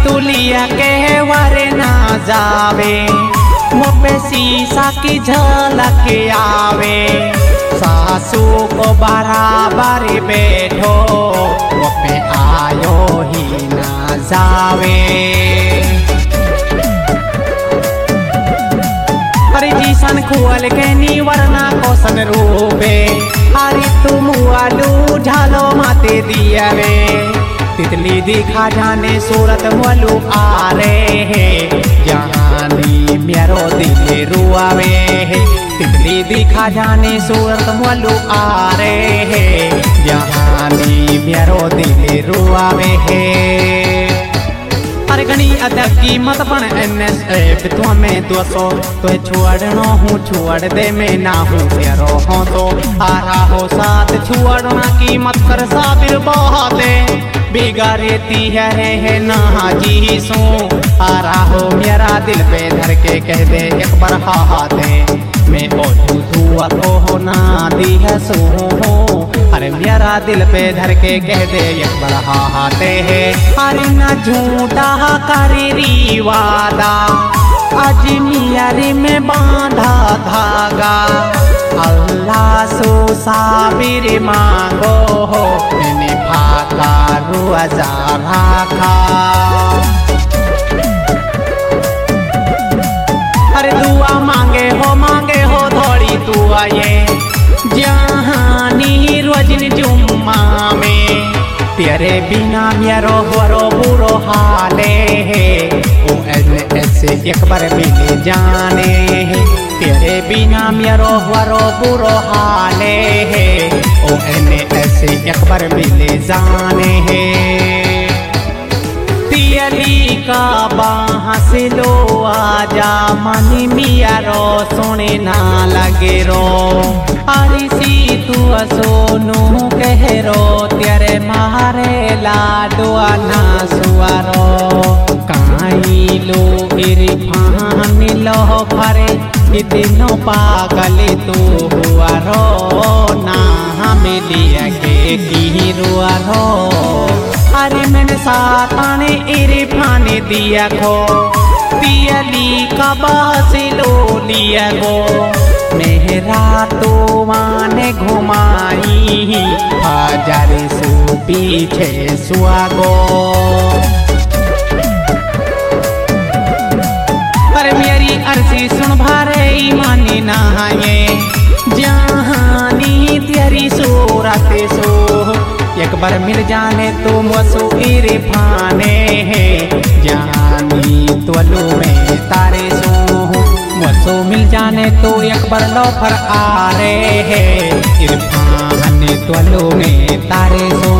तू लिया के वारे ना जावे, मुझे शीशा की झलक आवे। सासू को बराबर बैठो, मुझे आयो ही ना जावे। अरे जीसन खुअल के नी वरना कोसन रूपे, अरे तुम आलू झालो माते दिया वे। तितली दिखा जाने सूरत मोलू आ रे है, जहानी मेरो दिल रुआवे। तितली दिखा जाने सूरत मोलू आ रे है, जहानी मेरो दिल रुआवे है। अरे घनी अदब की मत बन NSF तो में 200 तो छोड़नो हूँ छोड़ दे मैं ना हूँ तेरो हो तो आ रहा हो साथ छोड़ना की मत कर साबिर बहाते बिगाड़ती है ना जी सो। आ रहा हो मेरा दिल पे धर के कह दे एक बार हा दे, मैं ओझू धुआ को ना दी है सो। अरे मेरा दिल पे धर के कह दे एक बार हा दे है। अरे ना झूठा करी वादा, आज मियारी में बांधा धागा। अल्लाह सो साबिर मांगो हो, मैंने भागा रोजा रखा। अरे दुआ मांगे हो थोड़ी तू आए, जहानी रोजन जुम्मा में। तेरे बिना मेरो हरो बुरो हाले है, ओ ऐसे एक बार मिले जाने है। तेरे बिना मेरो हरो बुरो हाले है, ओ ऐसे एक बार मिले जाने है। तियली का बाहस लो आजा, मनी मिया रो सोने ना लगे रो। आरिसी तू सोनू कह रो, तेरे मारे लाडुआ ना सुआरो। काई लो इरफान लो फरे, इतनो पागल तू हुआ रो ना हमें लिया के की रुआ रो। अरे मैंने साताने इरफान दिया खो, तियली का बास लो लिया गो। मेहरा तो माने घुमाई, हजार सु पीछे सुआगो। पर मेरी अर्जी सुन भारे मानी नहाए, जहानी तेरी सूरत सो। एक बार मिल जाने तो मसो इरफाने है, जहानी त्वलू में तारे सो। मसो मिल जाने तो एक बार लौफर आ रे है, इरफान त्वलू में तारे सो।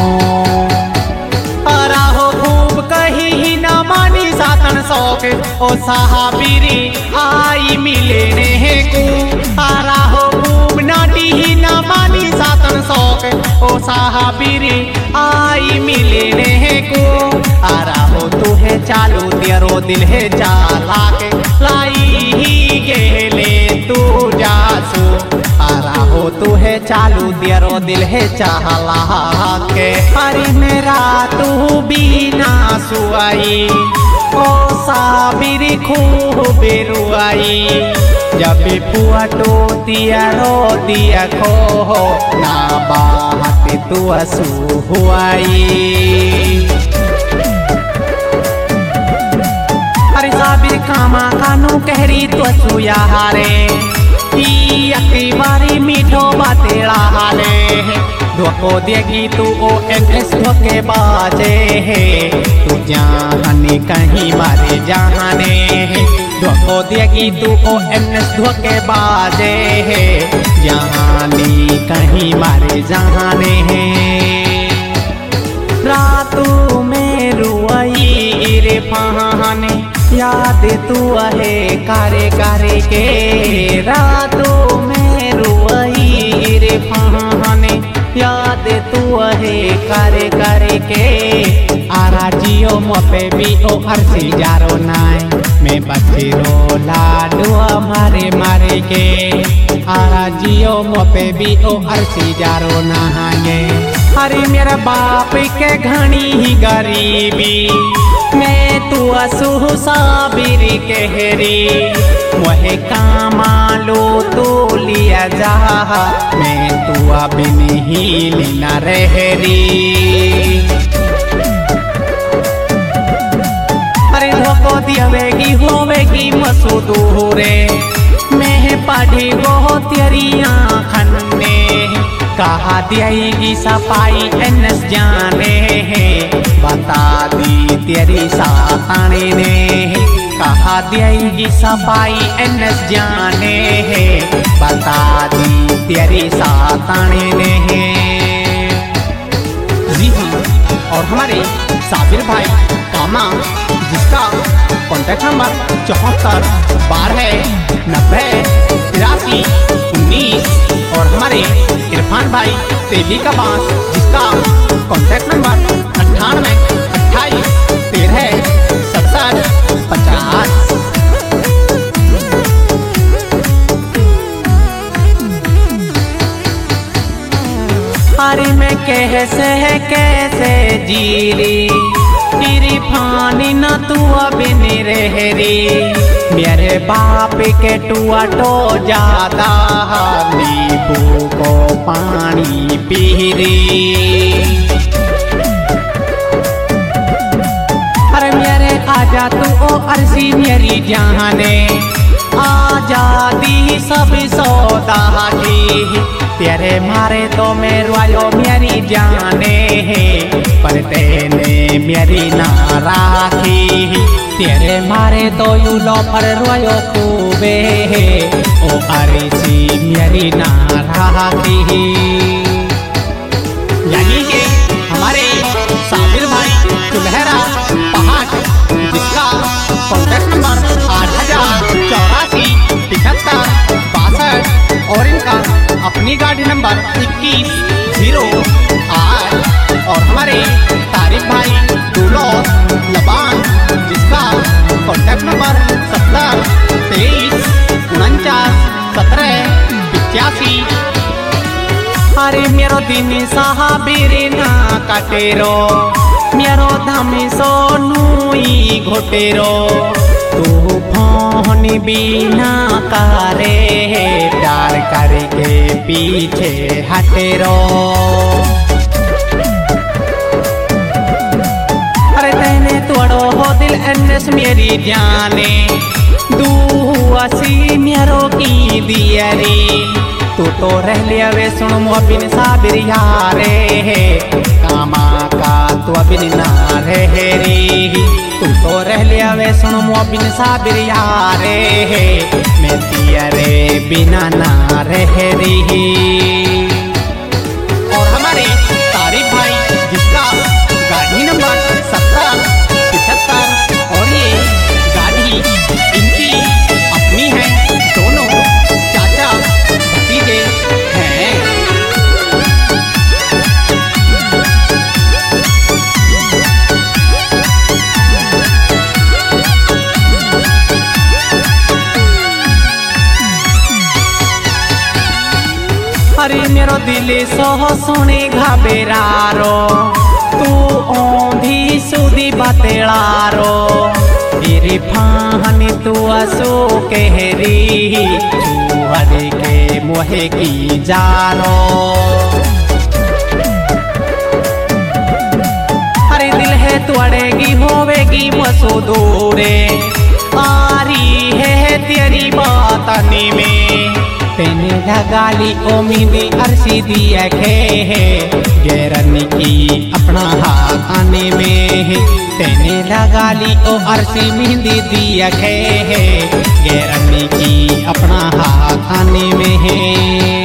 राहो खूब कही ही ना मानी सातन शौक, ओ साहबीरी आई मिलने है को। राहो खूब नाटी ही ना मानी सातन शौक, ओ साहबीरी आई मिलने है को। राहो तू है चालू तेरो दिल है चालाक, लाई ही गेले तू जासू। राहो तू है चालू तेरो दिल है चालाक। अरे मेरा तू बिना सुआई, ओ साबिर खूब रुआई। जब पुआ तो दिया रो दिया खो, ना बात तू असू हुआई। अरे साबिर कामा कानू कहरी तो असू यारे, अकी बारी मीठो बातेड़ा हाले। धोको देगी तू ONS धोके बाजे है, तू जाने कहीं मारे जाने है। धोको देगी तू ONS धोके बाजे है, जाने कहीं मारे जाने है। रातों में रुआई इरफान, याद तू है कारे कारे के। रातों में रुआई इरफान, याद तू है कारे कारे के। आरा जियो मोपे भी ओ अर्सी जारो नाय, मैं बच्ची रो लाडुआ मारे मारे के। आरा जियो मोपे भी ओ अर्सी जारो नहाए। अरे मेरा बाप के घनी ही गरीबी, मैं तू असु साबिर कहरी मोहे कामालो तो लिया जा मैं तू बिन ही न रहरी। अरे धोको दियावेगी होवेगी मसूदूरे मैं पढ़ी गो तेरिया खन्ने कहा दियागी सफाई एनस जाने बता दी तेरी साताने ने कहा दियागी सफाई एनस जाने बता दी तेरी साताने ने। जी हाँ, और हमारे साबिर भाई कामा जिसका कॉन्टैक्ट नंबर 74 12 90 83 19 और हमारे इरफान भाई तेली का बांस जिसका कॉन्टैक्ट नंबर 98 28 13 67 50। अरे मैं कैसे जीरी तेरी फानी न तू बिन रहरी मेरे बाप के टुआ तो ज्यादा नींबू को पानी पीरी। अरे मेरे आजा तू ओ अर्सी मेरी जाने आजादी सब सौदा की तेरे मारे तो मैं रोयो मेरी जाने पर तेने मेरी ना राखी तेरे मारे तो यू लो पर रोयो खूबे ओ अरिसी मेरी ना राखी। यानी कि हमारे साबिर भाई सुलहरा पहाड़ जिसका कॉन्टैक्ट नंबर 8084 75 62 और इनका अपनी गाड़ी नंबर 2108 और हमारे तारिक भाई दूलो लबान जिसका कॉन्टैक्ट नंबर 70 23 49 17 85। अरे मेरो दिन साबिर ना काटेरो मेरो धमी सोनुई घोटेरो तू फोन बिना करे प्यार करके पीछे हटेरो। अरे तेने तोड़ो हो दिल एनस मेरी जाने दूसी मेरो की दियरी तू तो रह लिया वे सुन मोबिन साबिर यारे कामा का तू बिन ना रहरी तू तो रह लिया वे सुन मोबिन साबिर यारे मैं तेरे बिना ना रहरी। और हमारे तारिक भाई जिसका गाड़ी नंबर 70 75 और ये गाड़ी इनकी अपनी है दोनों चाचा भतीजे हैं। अरे मेरो दिल सोह सुने घबेरारो तू ओंधी सुदी बतेड़ारो तेरी फाहनी तू असो कहरी चूहरे के मोहे की जानो। अरे दिल है तुड़ेगी होवेगी मसूदूरे आरी है तेरी बातनी में तेने लगाली उम्मीदी अरसी दिया खे गैरनी की अपना हाथ आने में तेने लगाली ओ अरसी मेहंदी दिया खे गैरनी की अपना हाथ आने में है।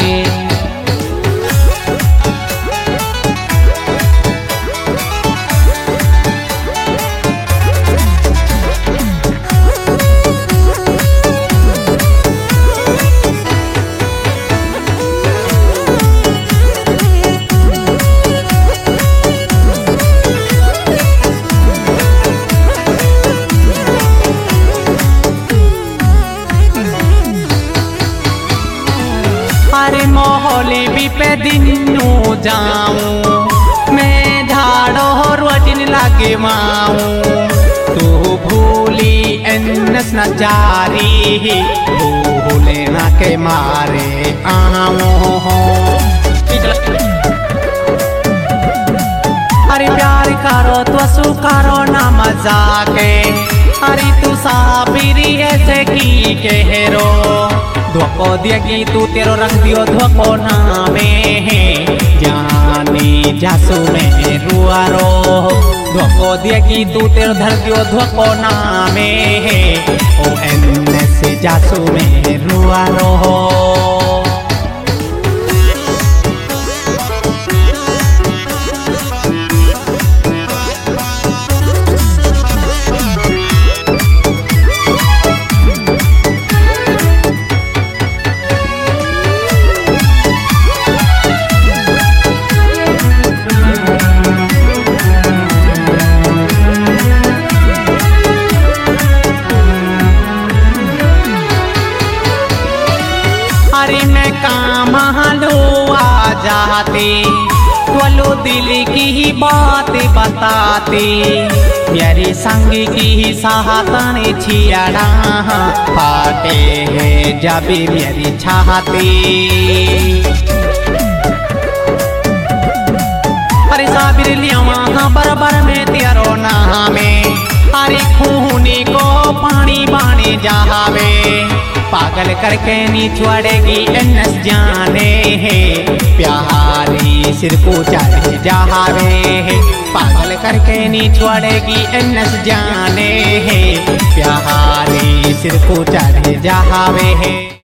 अरे मोहली भी पे दिनू जाऊं मैं झाड़ो रोजिन लागे माऊं तू एनस न जारी भूले ना के मारे आओ हो। अरे प्यार करो तो सुकारो ना मजाके, अरे तू साबिरी ऐसे की कहरो धोखो दिएगी तू तेरो रख दियो धोखो नामे जानी जासू में रुआरो धोखो दिएगी तू तेरो धर दियो धोखो नामे ओ एनएस जासू में रुआरो। अरे मैं काम लो आ जाती बोलो दिल की ही बात बताती मेरी संग की ही साहताने छियाड़ा फाटे है जब मेरी छाती। अरे साबिर लिया वहाँ बरबर में तेरो नामे अरे खूनी को पानी बाने जावे पागल करके नी छोड़ेगी एनएस जाने है प्यारी सिर को चढ़ जावे पागल करके नी छोड़ेगी एनएस जाने है प्यारी सिर को चढ़ जावे है।